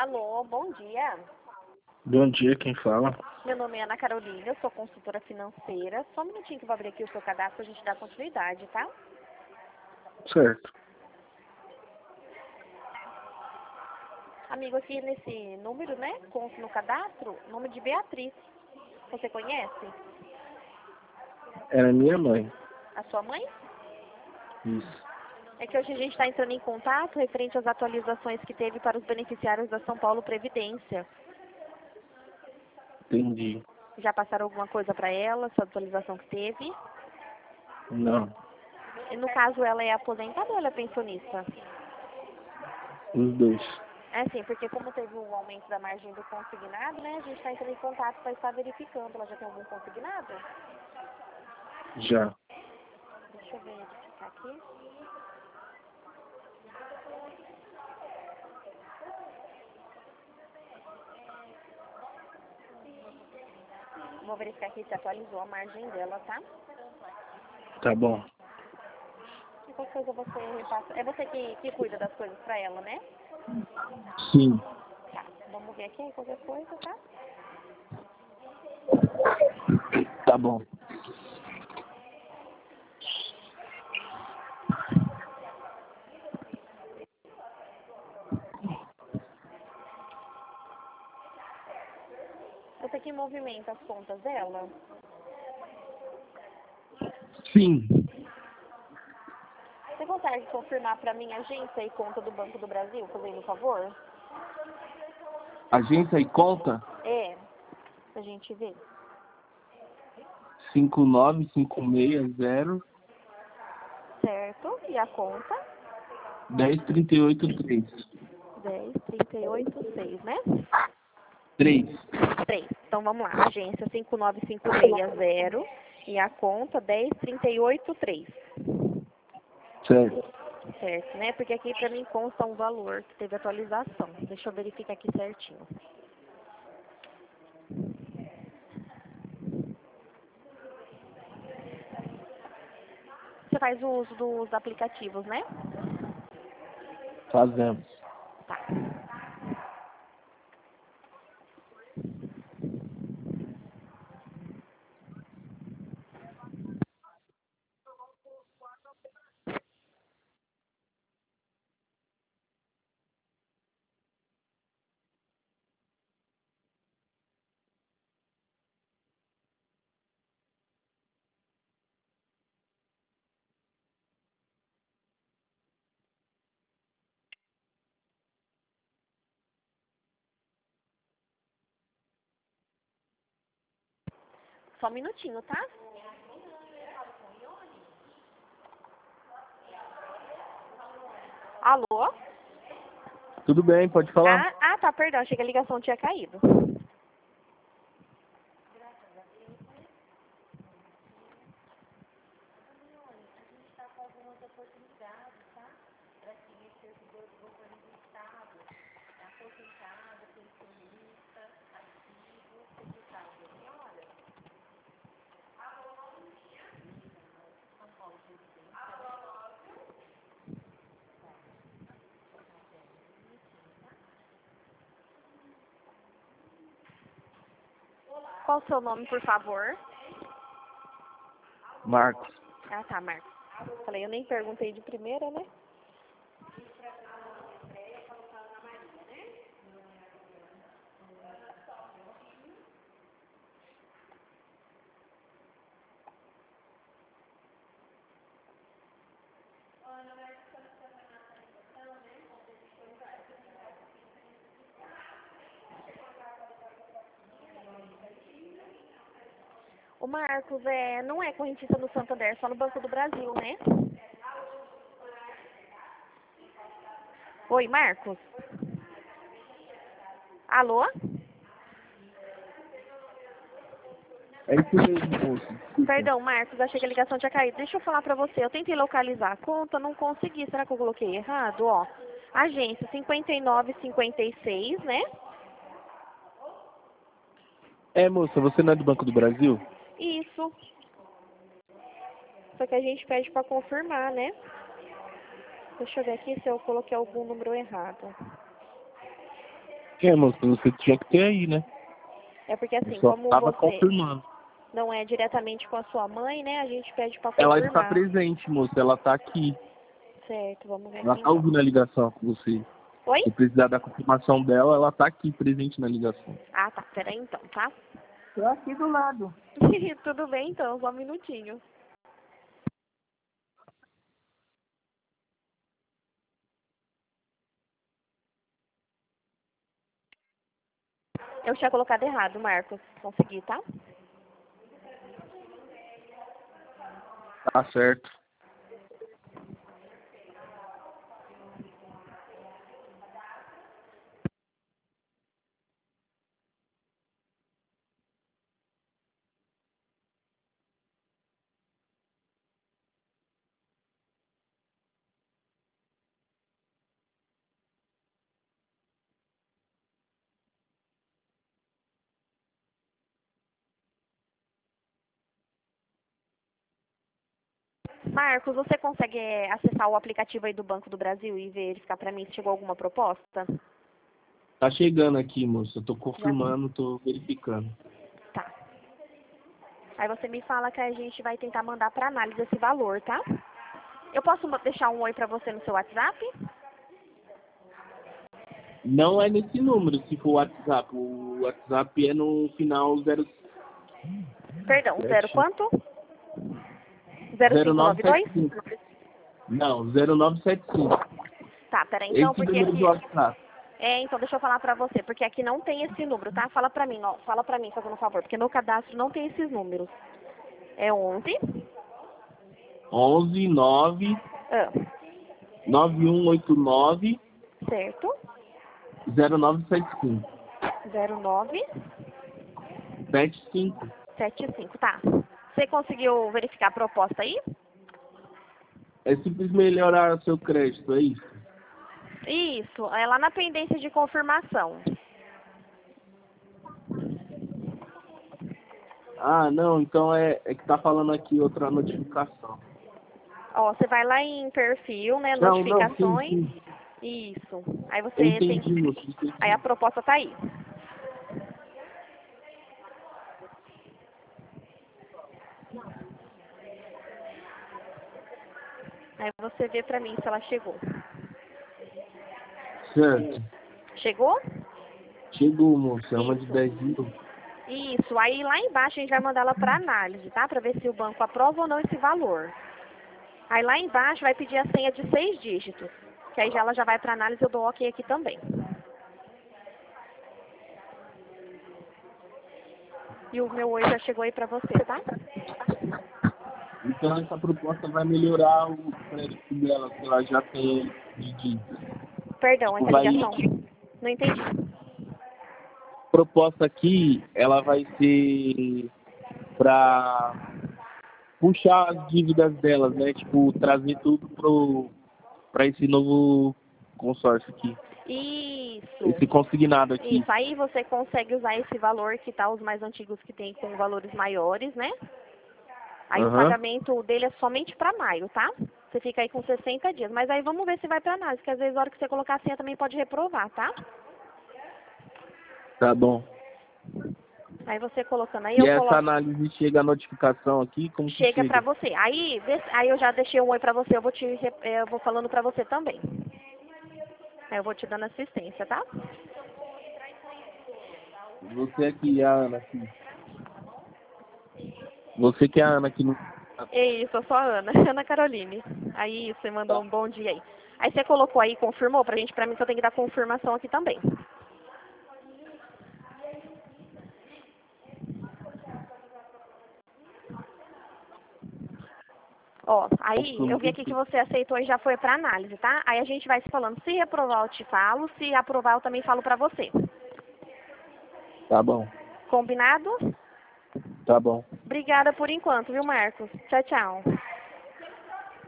Alô, bom dia. Bom dia, quem fala? Meu nome é Ana Carolina, eu sou consultora financeira. Só um minutinho que eu vou abrir aqui o seu cadastro pra gente dar continuidade, tá? Certo. Amigo, aqui nesse número, né, consta no cadastro, nome de Beatriz. Você conhece? Era minha mãe. A sua mãe? Isso. É que hoje a gente está entrando em contato referente às atualizações que teve para os beneficiários da São Paulo Previdência. Entendi. Já passaram alguma coisa para ela, essa atualização que teve? Não. E no caso, ela é aposentada ou ela é pensionista? Os dois. É sim, porque como teve um aumento da margem do consignado, né, a gente está entrando em contato para estar verificando. Ela já tem algum consignado? Já. Deixa eu verificar aqui. Vou verificar aqui se atualizou a margem dela, tá? Tá bom. E qualquer coisa você repassa. É você que cuida das coisas para ela, né? Sim. Tá, vamos ver aqui qualquer coisa, tá? Tá bom. Você que movimenta as contas dela? Sim. Você consegue confirmar para mim a agência e conta do Banco do Brasil, fazendo um favor? Agência e conta? É, pra gente ver. 59560 Certo, e a conta? 10383. 10386, né? 3. 3. Então vamos lá, agência 59560 e a conta 10383. Certo. Certo, né? Porque aqui pra mim consta um valor que teve atualização. Deixa eu verificar aqui certinho. Você faz o uso dos aplicativos, né? Fazemos. Tá. Só um minutinho, tá? Alô? Tudo bem, pode falar. Tá, perdão, achei que a ligação tinha caído. Qual o seu nome, por favor? Marcos. Ah, tá, Marcos. Falei, eu nem perguntei de primeira, né? O Marcos não é correntista no Santander, só no Banco do Brasil, né? Oi, Marcos? Alô? É isso mesmo, moço. Desculpa. Perdão, Marcos, achei que a ligação tinha caído. Deixa eu falar pra você, eu tentei localizar a conta, não consegui. Será que eu coloquei errado? Ó, agência 5956, né? É, moça, você não é do Banco do Brasil? Isso. Só que a gente pede pra confirmar, né? Deixa eu ver aqui se eu coloquei algum número errado. É, moça, você tinha que ter aí, né? É porque assim, Eu só como tava você confirmando. não é diretamente com a sua mãe, né? A gente pede para Ela está confirmar. presente, moça. Ela tá aqui. Certo, vamos ver Ela aqui tá então. ouvindo a ligação com você. Oi? Se precisar da confirmação dela, ela tá aqui presente na ligação. Ah, tá. Peraí então, tá? Tô aqui do lado. Tudo bem então, só um minutinho. Eu tinha colocado errado, Marcos. Consegui, tá? Tá certo. Marcos, você consegue acessar o aplicativo aí do Banco do Brasil e verificar pra mim se chegou alguma proposta? Tá chegando aqui, moça. Eu tô Já confirmando, tô verificando. tá. Aí você me fala que a gente vai tentar mandar pra análise esse valor, tá? Eu posso deixar um oi pra você no seu WhatsApp? Não é nesse número, se for o WhatsApp. O WhatsApp é no final Perdão, zero quanto? 0592? 0975. Não, 0975. Tá, peraí então, Esse porque número do aqui... WhatsApp. Então deixa eu falar pra você, porque aqui não tem esse número, tá? Fala pra mim, ó, fala pra mim, fazendo um favor, porque meu cadastro não tem esses números. É 11... 11 9 Ah, 9189 certo? 0975. 75. 0975, tá. Você conseguiu verificar a proposta aí? É simples melhorar seu crédito, é isso? Isso, é lá na pendência de confirmação. Ah, não, então é que tá falando aqui outra notificação. Ó, você vai lá em perfil, né, Não, sim, notificações. sim. Isso. Aí Eu você tem... entendi, moço, Aí a entendi. proposta tá aí. Aí você vê pra mim se ela chegou. Certo. Chegou? Chegou, moço, é uma de Isso. 10 mil. Isso. Aí lá embaixo a gente vai mandar ela pra análise, tá? Pra ver se o banco aprova ou não esse valor. Aí lá embaixo vai pedir a senha de 6 dígitos. Que aí ela já vai pra análise e eu dou ok aqui também. E o meu oi já chegou aí pra você, tá? Então essa proposta vai melhorar o crédito dela, que ela já tem de dívidas. Perdão, Tipo, essa vai. ligação. Não entendi. Proposta aqui, ela vai ser para puxar as dívidas delas, né? Tipo, trazer tudo para esse novo consórcio aqui. Isso. Esse consignado aqui. Isso. Aí você consegue usar esse valor que tá os mais antigos que tem com valores maiores, né? Aí o Aham. pagamento dele é somente para maio, tá? Você fica aí com 60 dias. Mas aí vamos ver se vai para análise, porque às vezes a hora que você colocar a senha também pode reprovar, tá? Tá bom. Aí você colocando aí, E eu essa coloco. análise chega a notificação aqui? Como que Chega pra chega? você. Aí eu já deixei um oi pra você, eu vou falando pra você também. Aí eu vou te dando assistência, tá? Você aqui, a Ana aqui. Você que é a Ana aqui no. É isso, eu sou a Ana, Ana Caroline. Aí você mandou Tá. um bom dia aí. Aí você colocou aí, confirmou pra mim que eu tenho que dar confirmação aqui também. Ó, aí eu vi aqui que você aceitou e já foi pra análise, tá? Aí a gente vai se falando. Se reprovar, eu te falo. Se aprovar, eu também falo pra você. Tá bom. Combinado? Tá bom. Obrigada por enquanto, viu, Marcos? Tchau, tchau.